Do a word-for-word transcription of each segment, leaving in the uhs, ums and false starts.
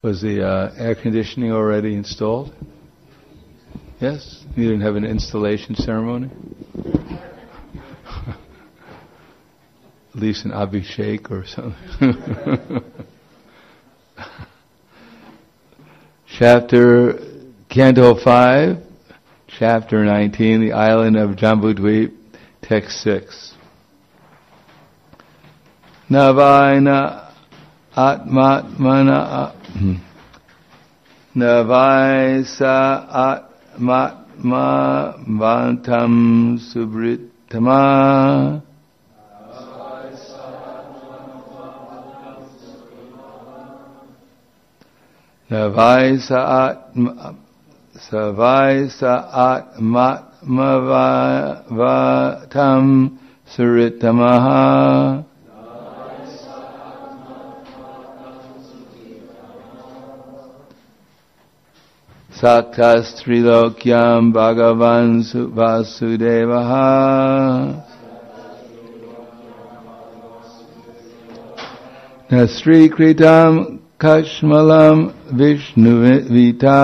Was the uh, air conditioning already installed? Yes? You didn't have an installation ceremony? At least an abhishek or something. Chapter, Canto five, Chapter nineteen, The Island of Jambudvip, Text six. Navaina atmatmana Navaisa atmatma vantam subritama Navaisa atma Savaisa atmatma vatam suritamaha Saktas trilokyam bhagavan vasudevaha Nasri kritam kashmalam vishnu vita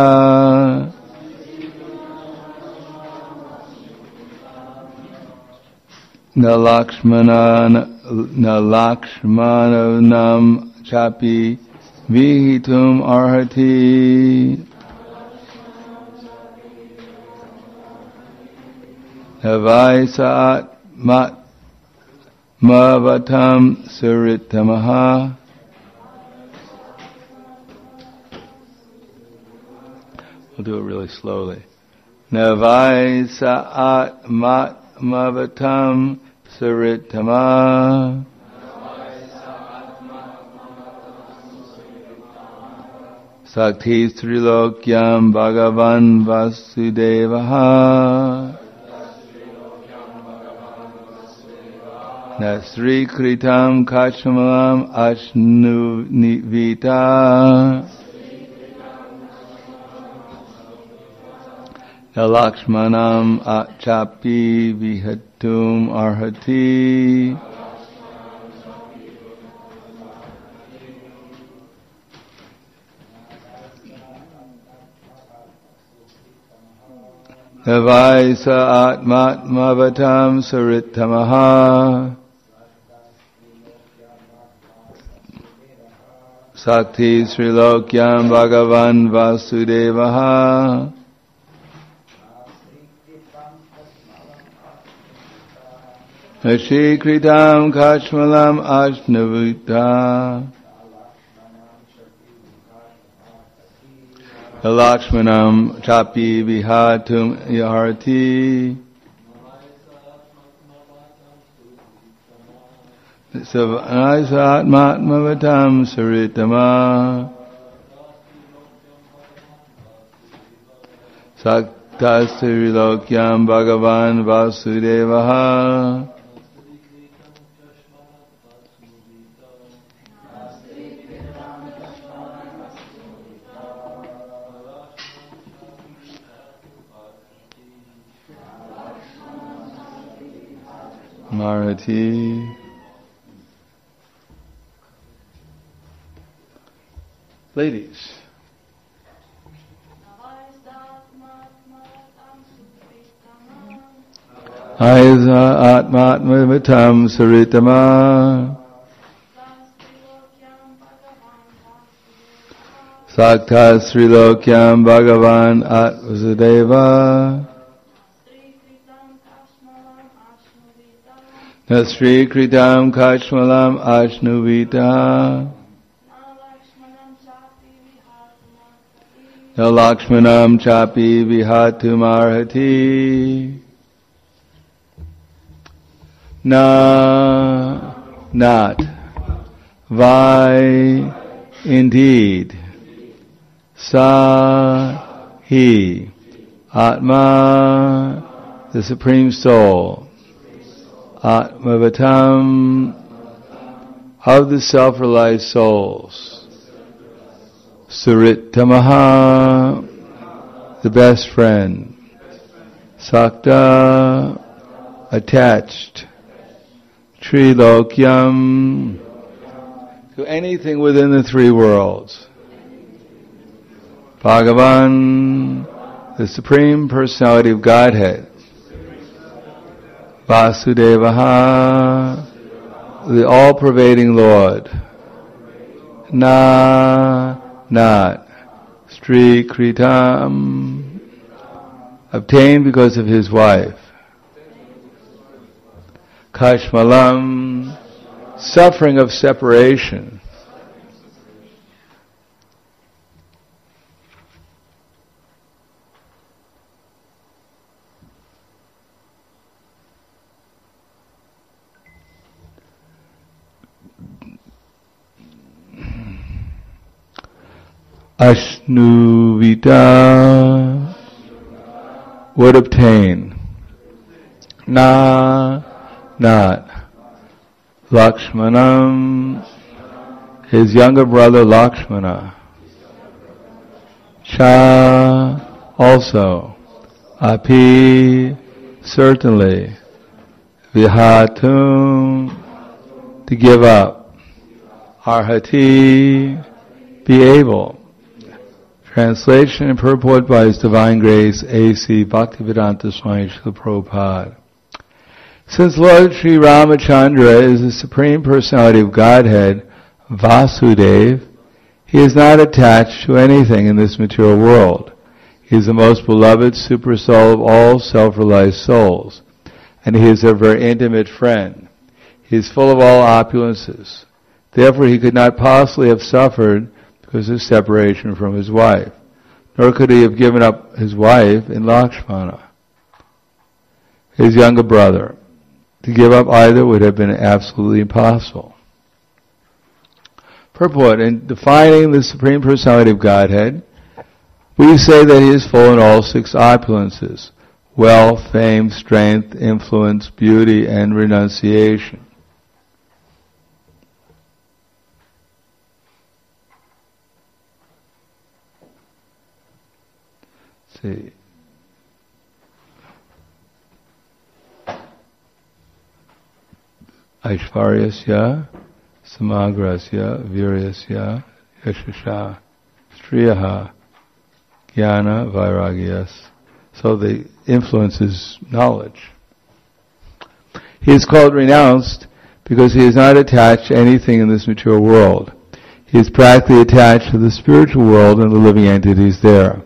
Na lakshmana na lakshmananam chapi vihitum arhati Navaisat mat mavatam suritamaha We'll do it really slowly. Navaisat mat mavatam suritama Sakti trilokyam bhagavan vasudevaha Nasri kritam kachamalam ashnuvita Na lakshmanam achapi vihatum arhati Navaisa atmatmavatam saritamaha Sakti Srilokyam Bhagavan Vasudevaha Ashikritam Kashmalam Ashnavita Lakshmanam Chapi Vihatum Yaharati Savanaisatmatmavatam Saritama Saktasirilokyam Bhagavan Vasudevaha Marathi. Ladies. Aiza atmatmavatam saritama Sakta srilokyam bhagavan atvasudeva Nasri kritam kashmalam ashnuvita Na lakshmanam chapi vihatum arhati Na not Vai indeed Sa he Atma the Supreme Soul Atmavatam of the self-realized souls Suritamaha the best friend Sakta attached Trilokyam to anything within the three worlds Bhagavan, the Supreme Personality of Godhead. Vasudevaha, the all-pervading Lord. Na, not. Stri Kritam, obtained because of his wife. Kashmalam, suffering of separation. Ashnuvita, would obtain. Na, not. Lakshmanam, his younger brother Lakshmana. Cha, also. Api, certainly. Vihatum, to give up. Arhati, be able. Translation and purport by His Divine Grace, A C Bhaktivedanta Swami Srila Prabhupada. Since Lord Sri Ramachandra is the Supreme Personality of Godhead, Vasudev, he is not attached to anything in this material world. He is the most beloved super soul of all self-realized souls, and he is a very intimate friend. He is full of all opulences. Therefore he could not possibly have suffered because of separation from his wife, nor could he have given up his wife in Lakshmana, his younger brother. To give up either would have been absolutely impossible. Purport: in defining the Supreme Personality of Godhead, we say that he is full in all six opulences: wealth, fame, strength, influence, beauty, and renunciation. See. Aishvaryasya, samagrasya, viryasya, yashasha, striyaha, jnana, vairagyas. So the influence is knowledge. He is called renounced because he is not attached to anything in this material world. He is practically attached to the spiritual world and the living entities there.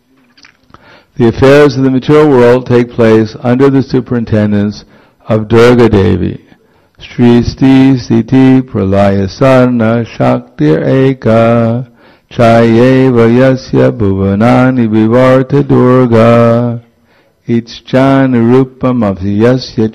The affairs of the material world take place under the superintendence of Durga Devi. Sristi Siti Pralaya Sarna Shaktir Eka Chayeva Yasya Bhuvanani Vivarta Durga Ichchan Rupam Yasya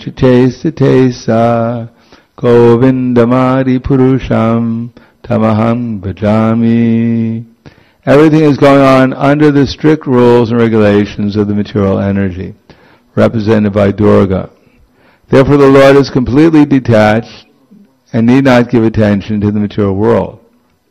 Chitesa Govindamadi Purusham Tamaham Bhajami. Everything is going on under the strict rules and regulations of the material energy, represented by Durga. Therefore the Lord is completely detached and need not give attention to the material world.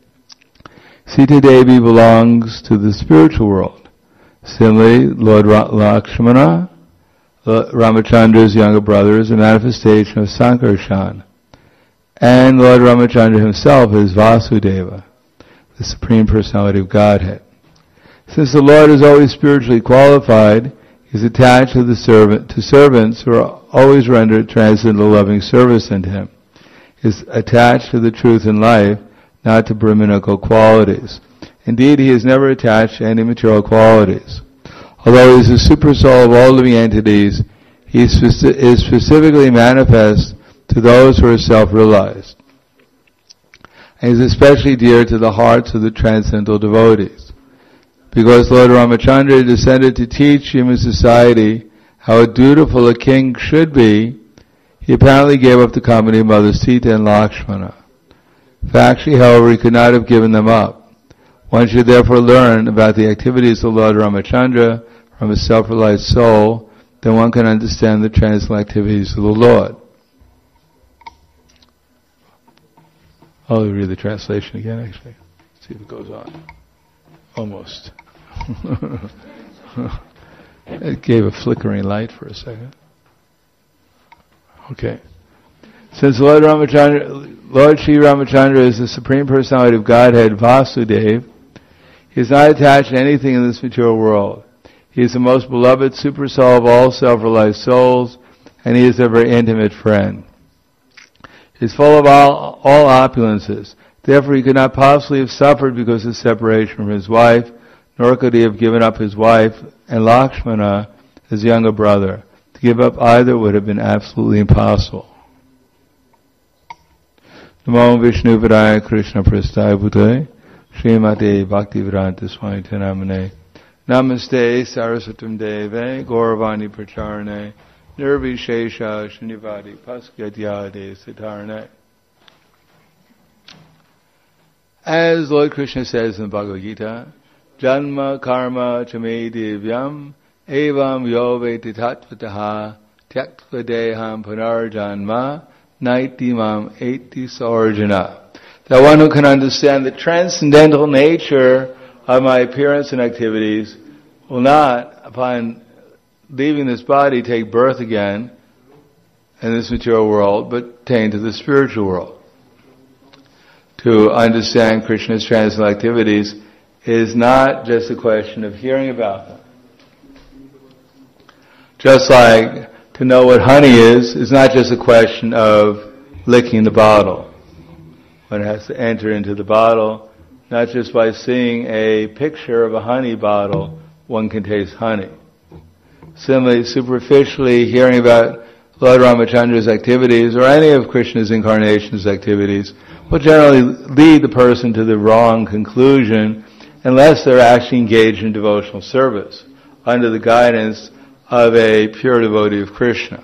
Sita Devi belongs to the spiritual world. Similarly, Lord Lakshmana, Ramachandra's younger brother, is a manifestation of Sankarshan. And Lord Ramachandra himself is Vasudeva, the Supreme Personality of Godhead. Since the Lord is always spiritually qualified, he is attached to the servant, to servants who are always render transcendental loving service unto him. He is attached to the truth in life, not to Brahminical qualities. Indeed, he is never attached to any material qualities. Although he is the super soul of all living entities, he is specifically manifest to those who are self-realized. And he is especially dear to the hearts of the transcendental devotees. Because Lord Ramachandra descended to teach human society how dutiful a king should be, he apparently gave up the company of Mother Sita and Lakshmana. Factually, however, he could not have given them up. One should therefore learn about the activities of Lord Ramachandra from a self-realized soul, then one can understand the transcendental activities of the Lord. I'll read the translation again, actually. See if it goes on. Almost. It gave a flickering light for a second. Okay. Since Lord Ramachandra, Lord Sri Ramachandra is the Supreme Personality of Godhead, Vasudeva, He is not attached to anything in this material world. He is the most beloved super soul of all self-realized souls, and he is their very intimate friend. He is full of all, all opulences. Therefore he could not possibly have suffered because of separation from his wife, nor could he have given up his wife and Lakshmana, his younger brother. To give up either would have been absolutely impossible. Namo Vishnu Vidaya Krishna Prasthaya Bhutale Srimate Bhaktivedanta Swami Namane Namaste Saraswatam Deve Gauravani Pracharane Nirvishesha Srinivadi Paskyadyade Siddharane. As Lord Krishna says in the Bhagavad Gita, Janma Karma Chame Divyam Evam Yoveti Tatvataha Tyaktva Deham Punarjanma Naitimam Eti Sarjana. That one who can understand the transcendental nature of my appearance and activities will not, upon leaving this body, take birth again in this material world, but attain to the spiritual world. To understand Krishna's transcendental activities is not just a question of hearing about them. Just like to know what honey is, is not just a question of licking the bottle. One has to enter into the bottle, not just by seeing a picture of a honey bottle, one can taste honey. Similarly, superficially hearing about Lord Ramachandra's activities, or any of Krishna's incarnations' activities, will generally lead the person to the wrong conclusion unless they're actually engaged in devotional service under the guidance of a pure devotee of Krishna.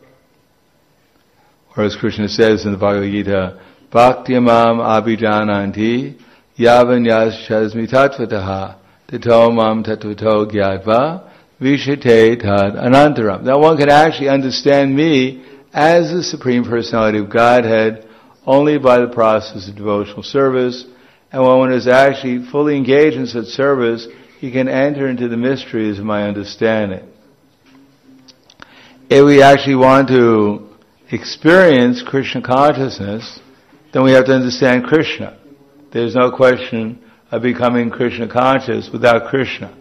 Or as Krishna says in the Bhagavad Gita, Bhaktyamam abhijananti yavan yashasmi tattvataha tato mam tattvato gyatva vishate tad anantaram. That one can actually understand me as the Supreme Personality of Godhead only by the process of devotional service, and when one is actually fully engaged in such service, he can enter into the mysteries of my understanding. If we actually want to experience Krishna consciousness, then we have to understand Krishna. There's no question of becoming Krishna conscious without Krishna.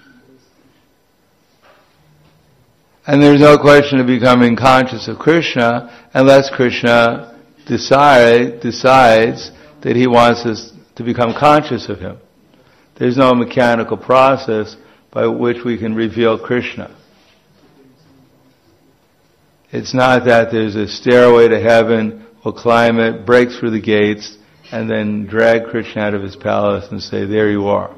And there's no question of becoming conscious of Krishna unless Krishna decide, decides that he wants us to become conscious of him. There's no mechanical process by which we can reveal Krishna. It's not that there's a stairway to heaven, we'll climb it, break through the gates, and then drag Krishna out of his palace and say, there you are.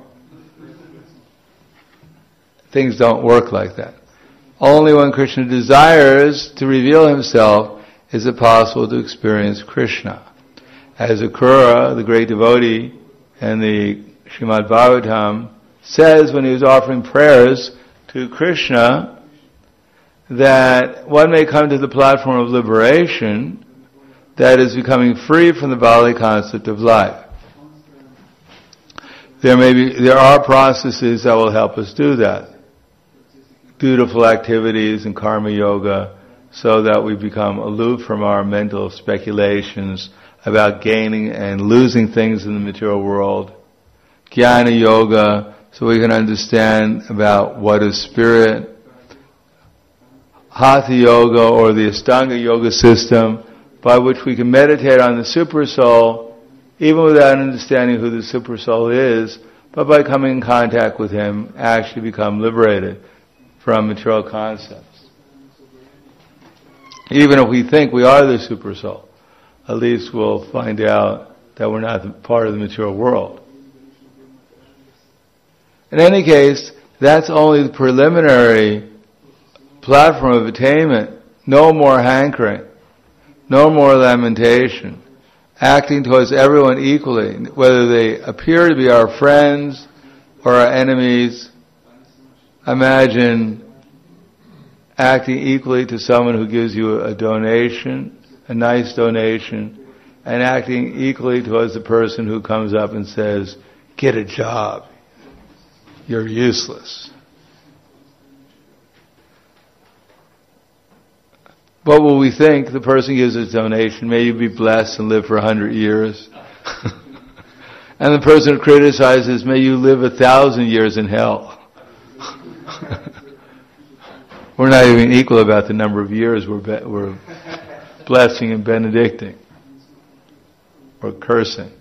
Things don't work like that. Only when Krishna desires to reveal himself is it possible to experience Krishna. As Akrura, the great devotee, and the Srimad Bhagavatam says when he was offering prayers to Krishna, that one may come to the platform of liberation, that is becoming free from the bodily concept of life. There may be, there are processes that will help us do that. Dutiful activities and karma yoga, so that we become aloof from our mental speculations about gaining and losing things in the material world. Jnana yoga, so we can understand about what is spirit. Hatha yoga, or the Ashtanga yoga system, by which we can meditate on the super soul, even without understanding who the super soul is, but by coming in contact with him, actually become liberated from material concepts. Even if we think we are the super soul, at least we'll find out that we're not part of the material world. In any case, that's only the preliminary platform of attainment. No more hankering, no more lamentation, acting towards everyone equally, whether they appear to be our friends or our enemies. Imagine acting equally to someone who gives you a donation, a nice donation, and acting equally towards the person who comes up and says, get a job, you're useless. What will we think? The person gives his donation, may you be blessed and live for a hundred years. And the person who criticizes, may you live a thousand years in hell. We're not even equal about the number of years we're, be- we're blessing and benedicting. Or cursing.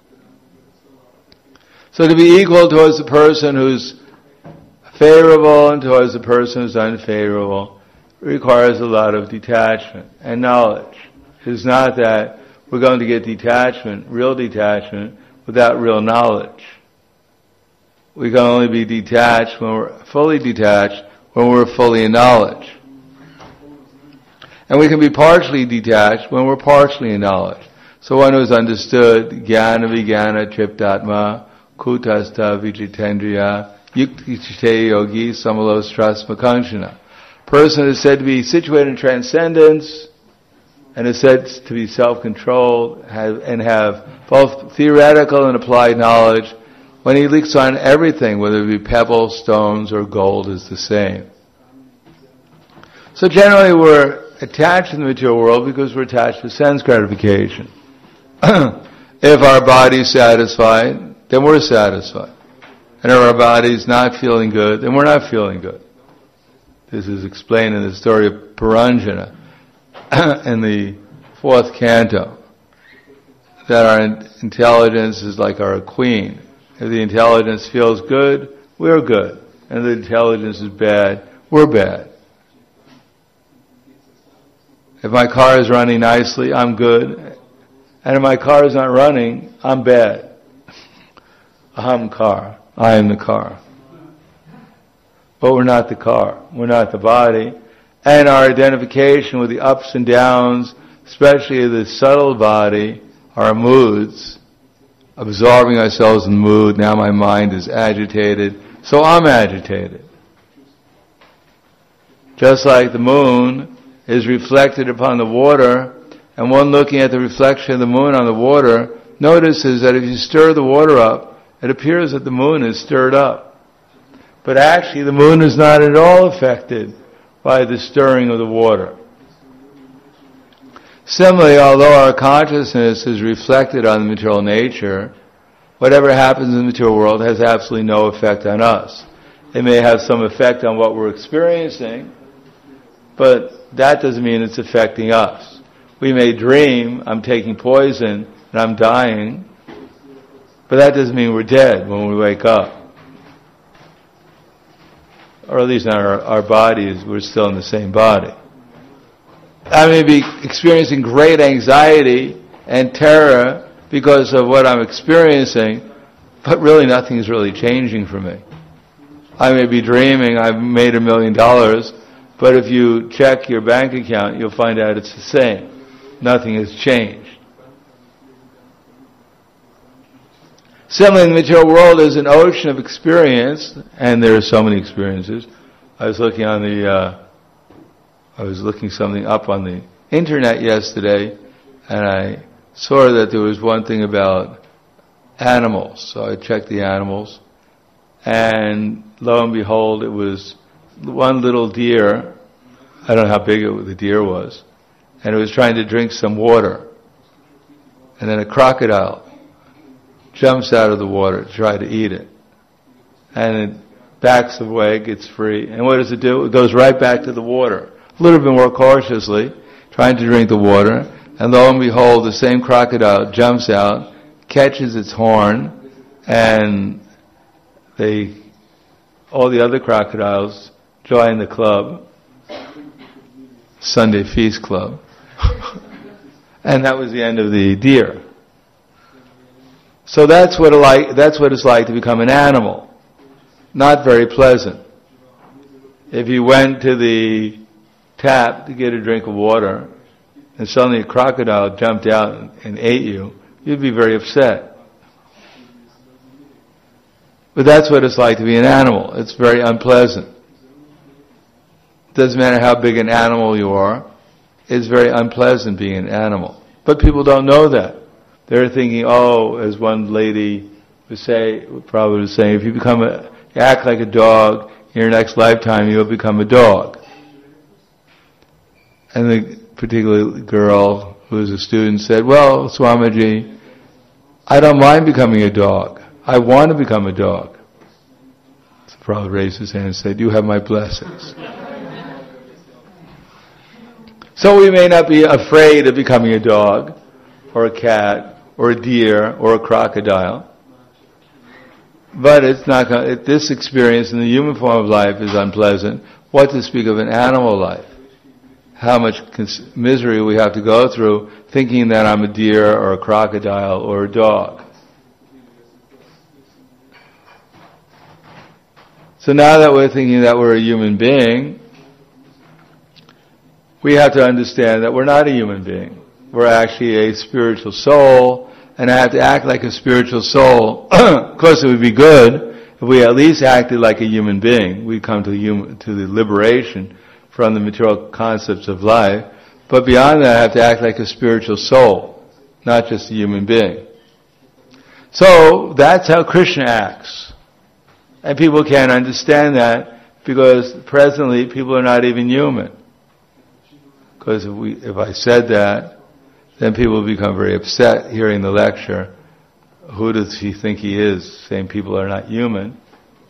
So to be equal towards the person who's favorable and towards the person who's unfavorable requires a lot of detachment and knowledge. It's not that we're going to get detachment, real detachment, without real knowledge. We can only be detached when we're fully detached, when we're fully in knowledge. And we can be partially detached when we're partially in knowledge. So one who's understood jnana vijnana triptatma kutastha vijitendriya yuktichite yogi samalostras makanshana. Person is said to be situated in transcendence and is said to be self-controlled have, and have both theoretical and applied knowledge. When he looks on everything, whether it be pebbles, stones, or gold, is the same. So generally we're attached to the material world because we're attached to sense gratification. If our body's satisfied, then we're satisfied. And if our body's not feeling good, then we're not feeling good. This is explained in the story of Puranjana in the fourth canto. That our intelligence is like our queen. If the intelligence feels good, we're good. And if the intelligence is bad, we're bad. If my car is running nicely, I'm good. And if my car is not running, I'm bad. Aham car. I am the car. But we're not the car. We're not the body. And our identification with the ups and downs, especially the subtle body, our moods, absorbing ourselves in the mood, now my mind is agitated, so I'm agitated. Just like the moon is reflected upon the water, and one looking at the reflection of the moon on the water notices that if you stir the water up, it appears that the moon is stirred up. But actually the moon is not at all affected by the stirring of the water. Similarly, although our consciousness is reflected on the material nature, whatever happens in the material world has absolutely no effect on us. It may have some effect on what we're experiencing, but that doesn't mean it's affecting us. We may dream, I'm taking poison and I'm dying, but that doesn't mean we're dead when we wake up. Or at least not our, our bodies, we're still in the same body. I may be experiencing great anxiety and terror because of what I'm experiencing, but really nothing is really changing for me. I may be dreaming I've made a million dollars, but if you check your bank account, you'll find out it's the same. Nothing has changed. Similarly, the material world is an ocean of experience, and there are so many experiences. I was looking on the, uh, I was looking something up on the internet yesterday, and I saw that there was one thing about animals. So I checked the animals, and lo and behold, it was one little deer. I don't know how big it, the deer was, and it was trying to drink some water. And then a crocodile jumps out of the water to try to eat it. And it backs away, gets free. And what does it do? It goes right back to the water, a little bit more cautiously, trying to drink the water. And lo and behold, the same crocodile jumps out, catches its horn, and they, all the other crocodiles join the club, Sunday Feast Club. And that was the end of the deer. So that's what, it like, that's what it's like to become an animal. Not very pleasant. If you went to the tap to get a drink of water, and suddenly a crocodile jumped out and, and ate you, you'd be very upset. But that's what it's like to be an animal. It's very unpleasant. Doesn't matter how big an animal you are, it's very unpleasant being an animal. But people don't know that. They're thinking, oh, as one lady would say, probably was saying, if you become a, you act like a dog, in your next lifetime you'll become a dog. And the particular girl who was a student said, well, Swamiji, I don't mind becoming a dog. I want to become a dog. So Prabhupada raised his hand and said, you have my blessings. So we may not be afraid of becoming a dog, or a cat, or a deer, or a crocodile. But it's not gonna, it, this experience in the human form of life is unpleasant. What to speak of an animal life? How much cons- misery we have to go through thinking that I'm a deer or a crocodile or a dog. So now that we're thinking that we're a human being, we have to understand that we're not a human being. We're actually a spiritual soul, and I have to act like a spiritual soul. Of course, it would be good if we at least acted like a human being. We come to, human, to the liberation from the material concepts of life. But beyond that, I have to act like a spiritual soul, not just a human being. So, that's how Krishna acts. And people can't understand that because presently people are not even human. Because if we, if I said that, then people become very upset hearing the lecture. Who does he think he is, saying people are not human?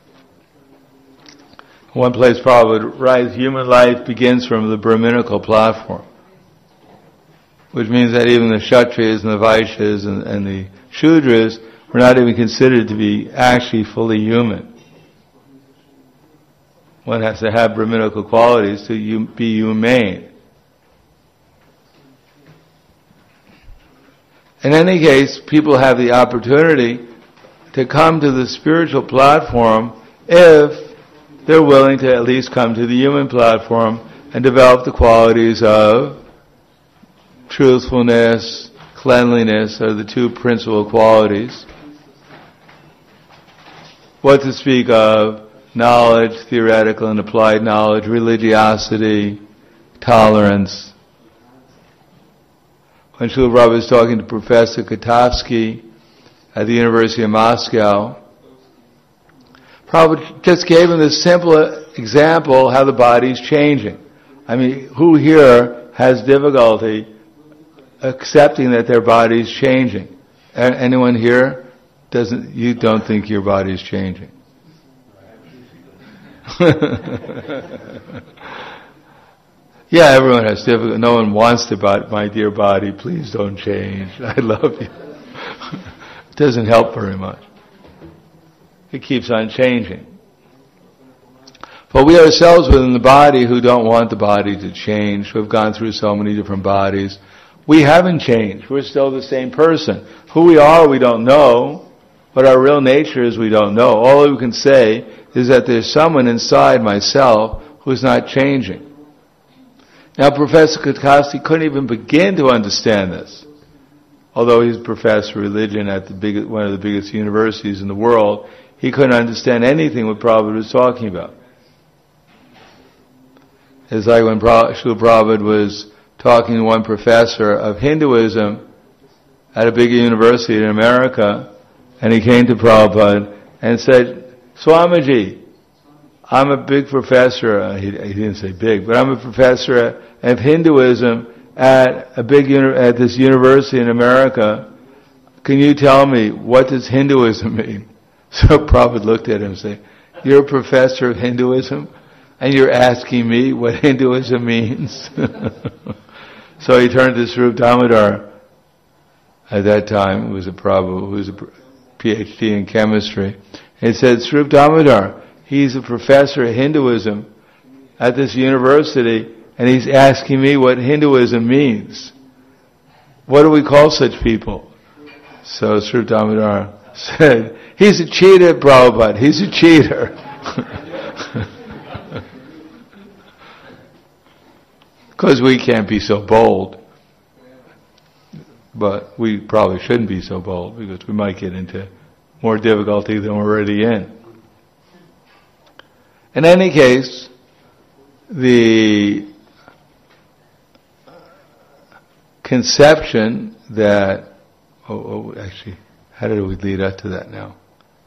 One place Prabhupada writes, human life begins from the Brahminical platform. Which means that even the Kshatriyas and the Vaishyas and, and the Shudras were not even considered to be actually fully human. One has to have Brahminical qualities to be humane. In any case, people have the opportunity to come to the spiritual platform if they're willing to at least come to the human platform and develop the qualities of truthfulness, cleanliness are the two principal qualities. What to speak of knowledge, theoretical and applied knowledge, religiosity, tolerance. When Srila Prabhupada was talking to Professor Katofsky at the University of Moscow, Prabhupada just gave him this simple example how the body's changing. I mean, who here has difficulty accepting that their body's changing? A- anyone here doesn't? You don't think your body's changing? Yeah, everyone has difficulty. No one wants to, but my dear body, please don't change. I love you. It doesn't help very much. It keeps on changing. But we ourselves within the body who don't want the body to change, who have gone through so many different bodies, we haven't changed. We're still the same person. Who we are, we don't know. What our real nature is, we don't know. All we can say is that there's someone inside myself who's not changing. Now, Professor Katofsky couldn't even begin to understand this. Although he's a professor of religion at the big, one of the biggest universities in the world, he couldn't understand anything what Prabhupada was talking about. It's like when Srila Prabhupada was talking to one professor of Hinduism at a big university in America, and he came to Prabhupada and said, Swamiji, I'm a big professor, uh, he, he didn't say big, but I'm a professor of Hinduism at a big uni- at this university in America. Can you tell me, what does Hinduism mean? So Prabhupada looked at him and said, you're a professor of Hinduism, and you're asking me what Hinduism means? So he turned to Swarup Damodar at that time, who was a Prabhu, who was a P H D in chemistry. He said, Swarup Damodar, he's a professor of Hinduism at this university, and he's asking me what Hinduism means. What do we call such people? So Swarup Damodar said, he's a cheater, Prabhupada, he's a cheater. Because we can't be so bold. But we probably shouldn't be so bold, because we might get into more difficulty than we're already in. In any case, the conception that, oh, oh, actually, how did we lead up to that now?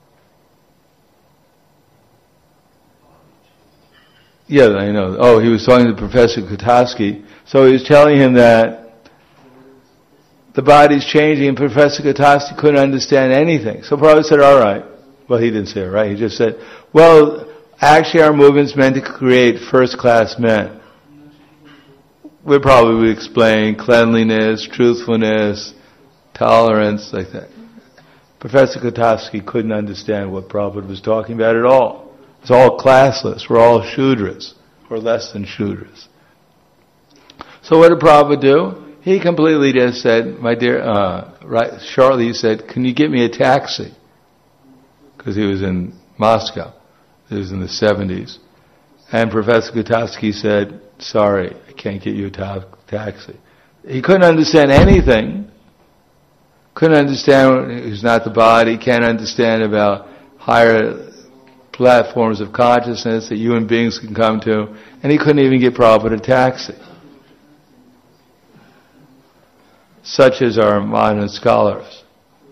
Yeah, I know. Oh, he was talking to Professor Katofsky. So he was telling him that the body's changing, and Professor Katasti couldn't understand anything. So Prabhupada said, all right. Well, he didn't say it, right? He just said, well, actually our movement's meant to create first-class men. We'd probably explain cleanliness, truthfulness, tolerance, like that. Professor Katasti couldn't understand what Prabhupada was talking about at all. It's all classless. We're all Shudras, or less than Shudras. So what did Prabhupada do? He completely just said, my dear, uh, right, shortly he said, can you get me a taxi? Because he was in Moscow. It was in the seventies. And Professor Katasti said, sorry, I can't get you a ta- taxi. He couldn't understand anything. Couldn't understand, he's not the body, can't understand about higher platforms of consciousness that human beings can come to, and he couldn't even get Prabhupada a taxi. Such as our modern scholars.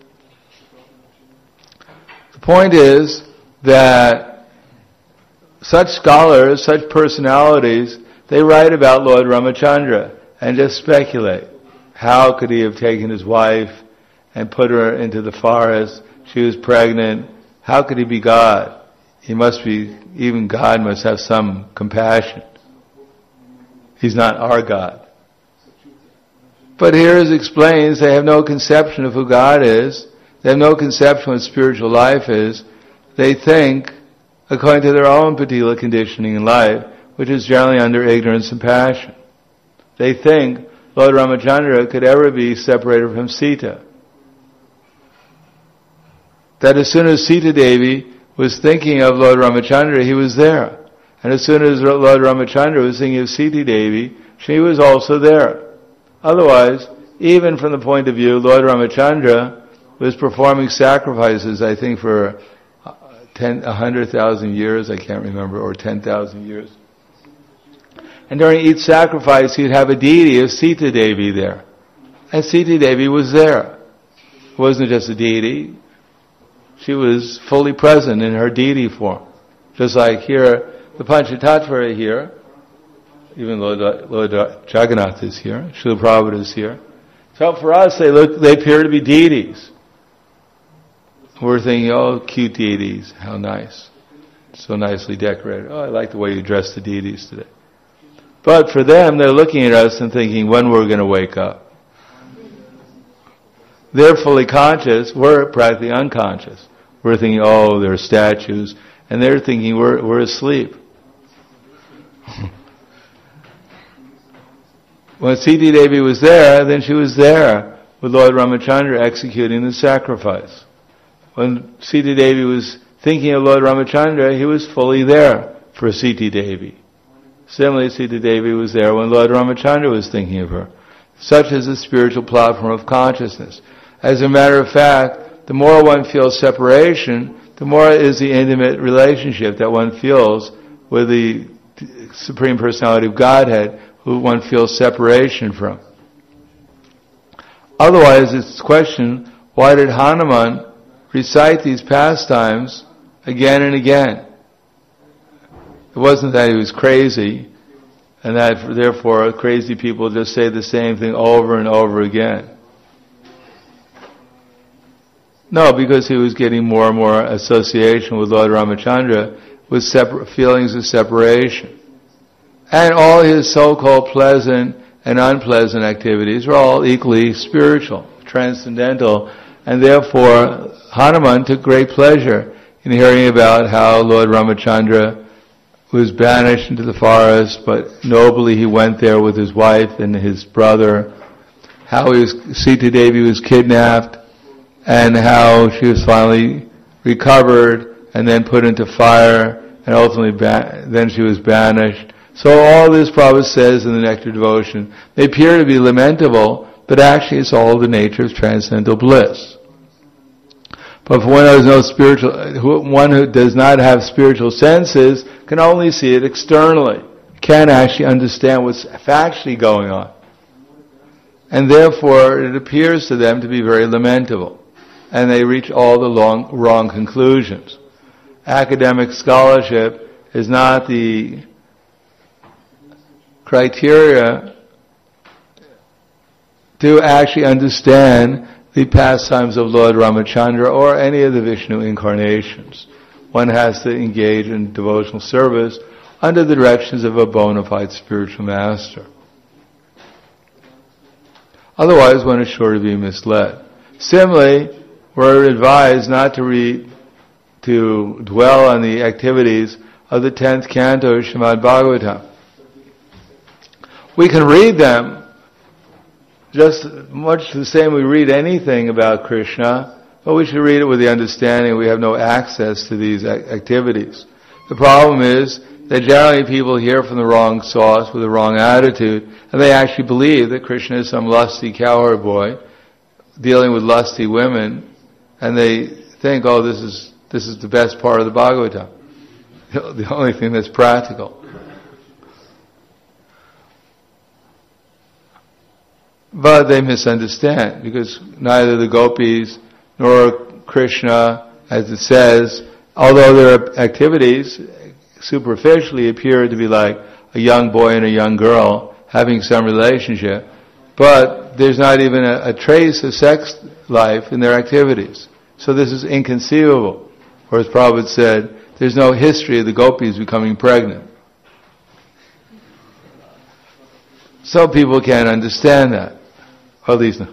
The point is that such scholars, such personalities, they write about Lord Ramachandra and just speculate. How could he have taken his wife and put her into the forest? She was pregnant. How could he be God? He must be, even God must have some compassion. He's not our God. But here it explains they have no conception of who God is. They have no conception of what spiritual life is. They think, according to their own particular conditioning in life, which is generally under ignorance and passion. They think Lord Ramachandra could ever be separated from Sita. That as soon as Sita Devi was thinking of Lord Ramachandra, he was there. And as soon as Lord Ramachandra was thinking of Sita Devi, she was also there. Otherwise, even from the point of view, Lord Ramachandra was performing sacrifices, I think, for ten, a hundred thousand years, I can't remember, or ten thousand years. And during each sacrifice, he'd have a deity of Sita Devi there. And Sita Devi was there. It wasn't just a deity. She was fully present in her deity form. Just like here, the Panchatattva here, even Lord, Lord Jagannath is here, Srila Prabhupada is here. So for us, they look, they appear to be deities. We're thinking, oh, cute deities, how nice. So nicely decorated. Oh, I like the way you dress the deities today. But for them, they're looking at us and thinking, when we're going to wake up. They're fully conscious, we're practically unconscious. We're thinking, oh, they're statues, and they're thinking we're we're asleep. When Sita Devi was there, then she was there with Lord Ramachandra executing the sacrifice. When Sita Devi was thinking of Lord Ramachandra, he was fully there for Sita Devi. Similarly, Sita Devi was there when Lord Ramachandra was thinking of her. Such is the spiritual platform of consciousness. As a matter of fact, the more one feels separation, the more is the intimate relationship that one feels with the Supreme Personality of Godhead, who one feels separation from. Otherwise, it's a question, why did Hanuman recite these pastimes again and again? It wasn't that he was crazy, and that therefore crazy people just say the same thing over and over again. No, because he was getting more and more association with Lord Ramachandra with separ- feelings of separation. And all his so-called pleasant and unpleasant activities are all equally spiritual, transcendental, and therefore Hanuman took great pleasure in hearing about how Lord Ramachandra was banished into the forest, but nobly he went there with his wife and his brother, how he was, Sita Devi was kidnapped, and how she was finally recovered and then put into fire, and ultimately ba- then she was banished. So all this Prabhupada says in the Nectar Devotion, they appear to be lamentable, but actually it's all the nature of transcendental bliss. But for one who has no spiritual, one who does not have spiritual senses can only see it externally, can't actually understand what's factually going on. And therefore it appears to them to be very lamentable. And they reach all the long, wrong conclusions. Academic scholarship is not the criteria to actually understand the pastimes of Lord Ramachandra or any of the Vishnu incarnations. One has to engage in devotional service under the directions of a bona fide spiritual master. Otherwise, one is sure to be misled. Similarly, we're advised not to read, to dwell on the activities of the tenth canto of Srimad Bhagavatam. We can read them just much the same we read anything about Krishna, but we should read it with the understanding we have no access to these activities. The problem is that generally people hear from the wrong source with the wrong attitude, and they actually believe that Krishna is some lusty cowherd boy dealing with lusty women, and they think, oh, this is this is the best part of the Bhagavatam, the only thing that's practical. But they misunderstand, because neither the gopis nor Krishna, as it says, although their activities superficially appear to be like a young boy and a young girl having some relationship, but there's not even a, a trace of sex life in their activities. So this is inconceivable. Or as Prabhupada said, there's no history of the gopis becoming pregnant. So people can't understand that. Or at least no.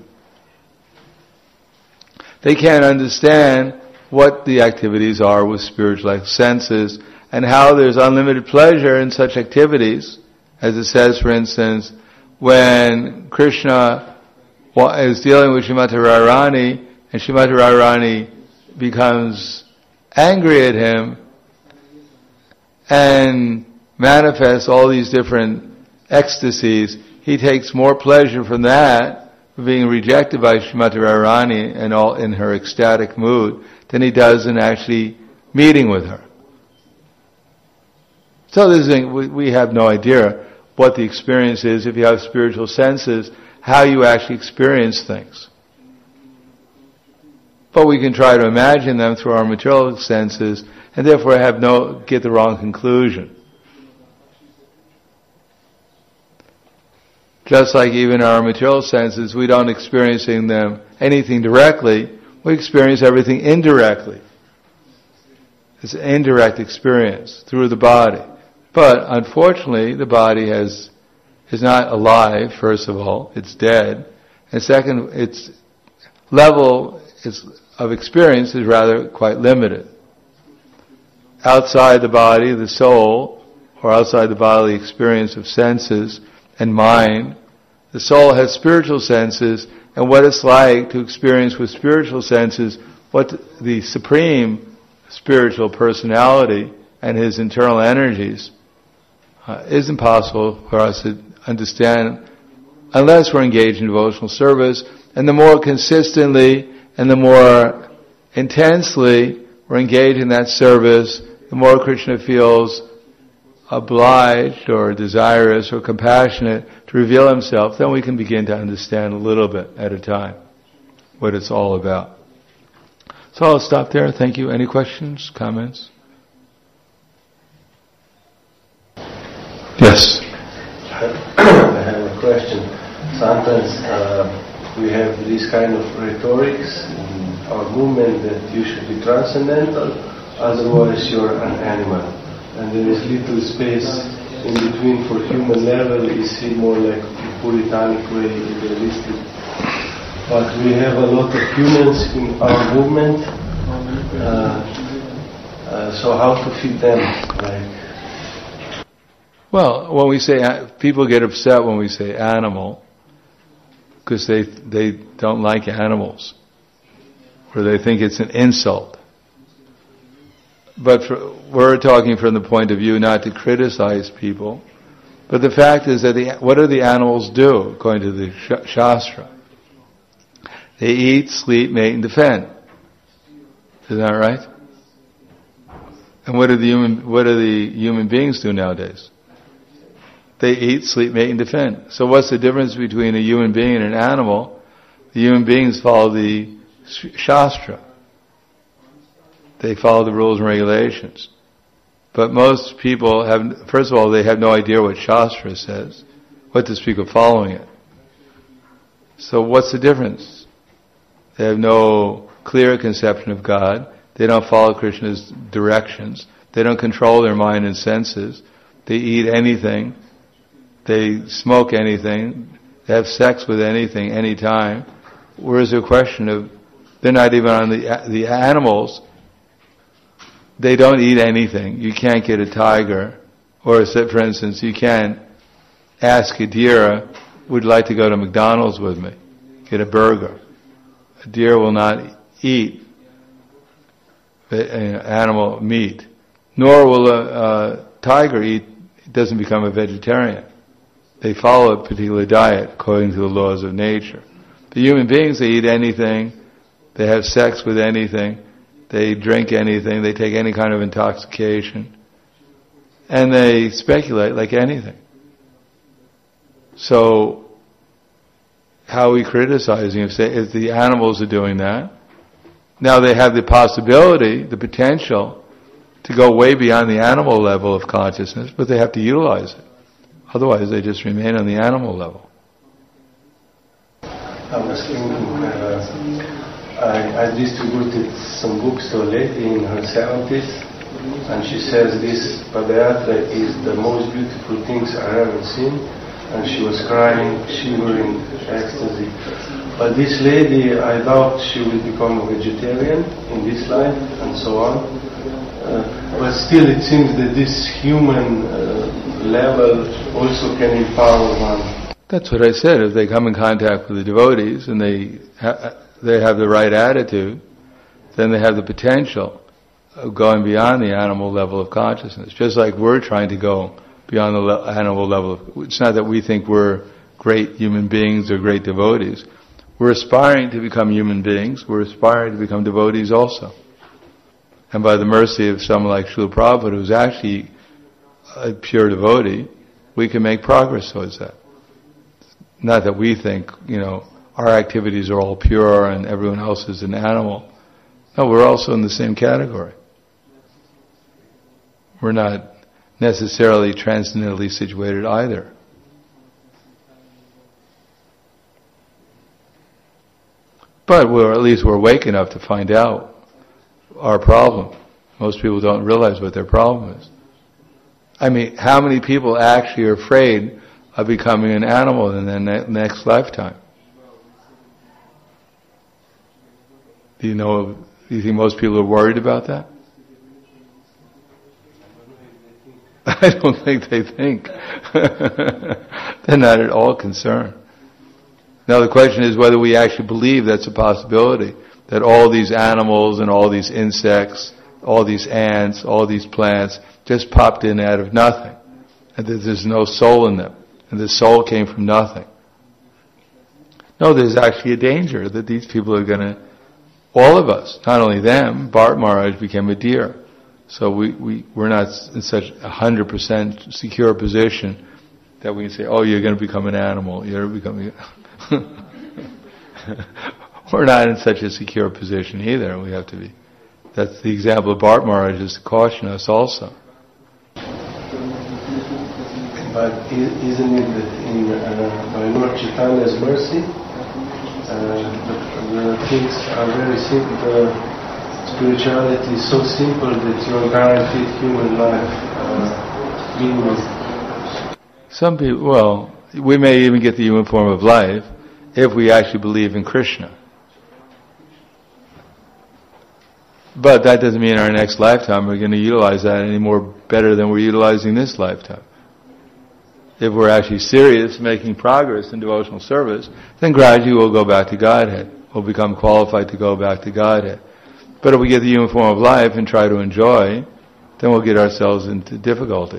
They can't understand what the activities are with spiritual life senses, and how there's unlimited pleasure in such activities, as it says, for instance, when Krishna is dealing with Srimati Radharani, and Srimati Radharani becomes angry at him, and manifests all these different ecstasies, he takes more pleasure from that, being rejected by Srimati Radharani and all in her ecstatic mood, than he does in actually meeting with her. So this is, we have no idea what the experience is if you have spiritual senses, how you actually experience things. But we can try to imagine them through our material senses, and therefore have no get the wrong conclusion. Just like even our material senses, we don't experiencing them anything directly, we experience everything indirectly. It's an indirect experience through the body. But unfortunately, the body has is not alive, first of all, it's dead. And second, its level is, of experience is rather quite limited. Outside the body, the soul, or outside the bodily experience of senses and mind, the soul has spiritual senses, and what it's like to experience with spiritual senses what the supreme spiritual personality and his internal energies uh, is impossible for us to understand unless we're engaged in devotional service. And the more consistently and the more intensely we're engaged in that service, the more Krishna feels obliged or desirous or compassionate to reveal himself. Then we can begin to understand a little bit at a time what it's all about. So I'll stop there. Thank you. Any questions, comments? Yes. I have a question. Sometimes uh, we have this kind of rhetorics in our movement that you should be transcendental, otherwise you're an animal. And there is little space in between for human level. You see more like puritanic way, idealistic. But we have a lot of humans in our movement. Uh, uh, so how to feed them? Like. Well, when we say, people get upset when we say animal, because they they don't like animals, or they think it's an insult. But for, we're talking from the point of view not to criticize people, but the fact is that the, what do the animals do according to the sh- Shastra? They eat, sleep, mate, and defend. Isn't that right? And what do the human what do the human beings do nowadays? They eat, sleep, mate, and defend. So what's the difference between a human being and an animal? The human beings follow the Shastra. They follow the rules and regulations. But most people have, first of all, they have no idea what Shastra says, what to speak of following it. So what's the difference? They have no clear conception of God. They don't follow Krishna's directions. They don't control their mind and senses. They eat anything. They smoke anything. They have sex with anything, anytime. Whereas the question of, they're not even on the the animals. They don't eat anything. You can't get a tiger, or for instance, you can't ask a deer, would you like to go to McDonald's with me? Get a burger. A deer will not eat animal meat, nor will a, a tiger eat. It doesn't become a vegetarian. They follow a particular diet according to the laws of nature. The human beings, they eat anything, they have sex with anything, they drink anything, they take any kind of intoxication, and they speculate like anything. So, how are we criticizing if, say, if the animals are doing that? Now they have the possibility, the potential, to go way beyond the animal level of consciousness, but they have to utilize it. Otherwise, they just remain on the animal level. I was thinking, uh, I, I distributed some books to a lady in her seventies, and she says this Padayatra is the most beautiful things I ever seen, and she was crying, shivering, ecstasy. But this lady, I doubt she will become a vegetarian in this life, and so on. Uh, but still it seems that this human uh, level also can empower one. That's what I said. If they come in contact with the devotees and they ha- they have the right attitude, then they have the potential of going beyond the animal level of consciousness. Just like we're trying to go beyond the le- animal level of, it's not that we think we're great human beings or great devotees. We're aspiring to become human beings. We're aspiring to become devotees also. And by the mercy of someone like Srila Prabhupada, who's actually a pure devotee, we can make progress towards that. Not that we think, you know, our activities are all pure and everyone else is an animal. No, we're also in the same category. We're not necessarily transcendently situated either. But we're, at least we're awake enough to find out our problem. Most people don't realize what their problem is. I mean, how many people actually are afraid of becoming an animal in their ne- next lifetime? Do you know, do you think most people are worried about that? I don't think they think. They're not at all concerned. Now the question is whether we actually believe that's a possibility, that all these animals and all these insects, all these ants, all these plants just popped in out of nothing, and that there's no soul in them, and the soul came from nothing. No, there's actually a danger that these people are going to, all of us, not only them, Bharat Maharaj became a deer. So we, we, we're not in such a hundred percent secure position that we can say, oh, you're going to become an animal, you're becoming... We're not in such a secure position either. We have to be. That's the example of Bharat Maharaj, is to caution us also. But isn't it that in uh, by Lord Chaitanya's mercy, uh, the, the things are very simple. The spirituality is so simple that you're guaranteed human life. Uh, meaning. Some people, well, we may even get the human form of life if we actually believe in Krishna. But that doesn't mean in our next lifetime we're going to utilize that any more better than we're utilizing this lifetime. If we're actually serious, making progress in devotional service, then gradually we'll go back to Godhead. We'll become qualified to go back to Godhead. But if we get the human form of life and try to enjoy, then we'll get ourselves into difficulty.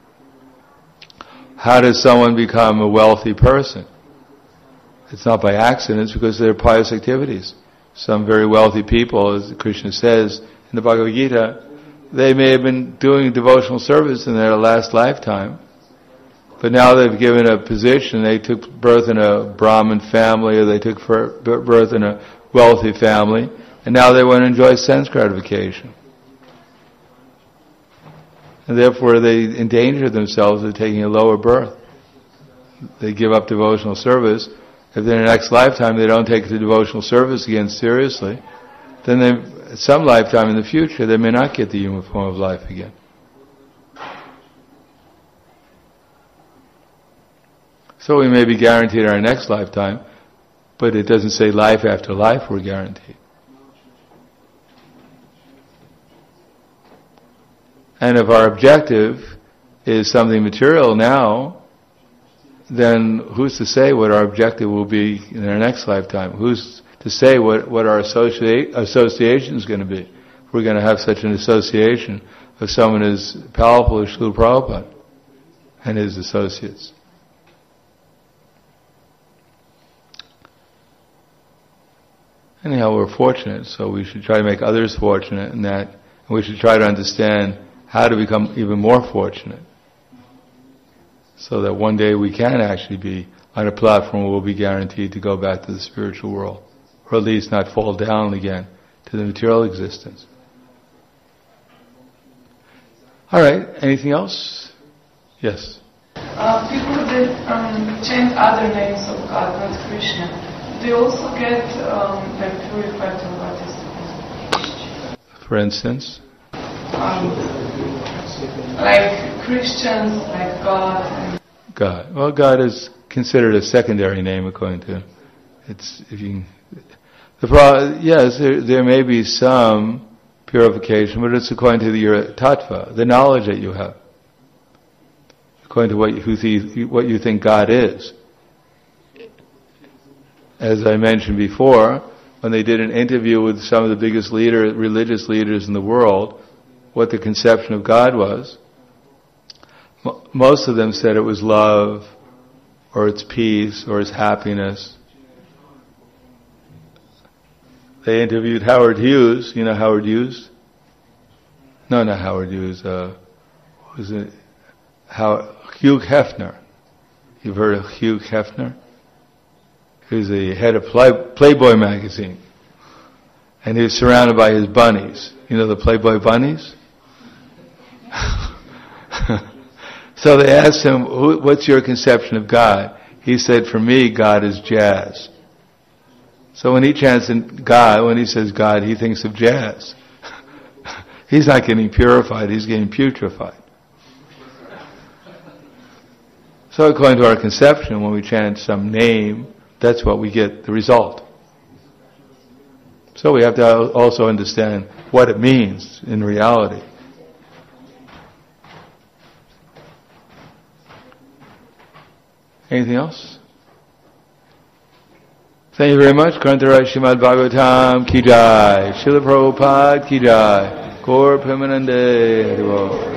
How does someone become a wealthy person? It's not by accident, it's because of their pious activities. Some very wealthy people, as Krishna says in the Bhagavad Gita, they may have been doing devotional service in their last lifetime, but now they've given a position, they took birth in a Brahmin family, or they took birth in a wealthy family, and now they want to enjoy sense gratification. And therefore they endanger themselves of taking a lower birth. They give up devotional service, if in the next lifetime they don't take the devotional service again seriously, then they, some lifetime in the future they may not get the human form of life again. So we may be guaranteed our next lifetime, but it doesn't say life after life we're guaranteed. And if our objective is something material now, then who's to say what our objective will be in our next lifetime? Who's to say what, what our associate, association is going to be? If we're going to have such an association of someone as powerful as Srila Prabhupada and his associates. Anyhow, we're fortunate, so we should try to make others fortunate in that, and we should try to understand how to become even more fortunate, so that one day we can actually be on a platform where we'll be guaranteed to go back to the spiritual world, or at least not fall down again to the material existence. All right, anything else? Yes? Uh, people that um, chant other names of God, not Krishna, they also get um, like purified or what is it? For instance? Um, like Christians, like God. And God. Well, God is considered a secondary name according to it's. If you, the pro, yes, there, there may be some purification, but it's according to your tattva, the knowledge that you have, according to what you, who the, what you think God is. As I mentioned before, when they did an interview with some of the biggest leader, religious leaders in the world, what the conception of God was, m- most of them said it was love, or it's peace, or it's happiness. They interviewed Howard Hughes. You know Howard Hughes? No, not Howard Hughes. Uh, was it How, Hugh Hefner? You've heard of Hugh Hefner? He was the head of Play, Playboy magazine, and he was surrounded by his bunnies. You know the Playboy bunnies? So they asked him, what's your conception of God? He said, for me, God is jazz. So when he chants in God, when he says God, he thinks of jazz. He's not getting purified, he's getting putrefied. So according to our conception, when we chant some name, that's what we get, the result. So we have to also understand what it means in reality. Anything else? Thank you very much. Grantaraj Srimad Bhagavatam Ki Jai. Srila Prabhupada Ki Jai. Gaur Premanande.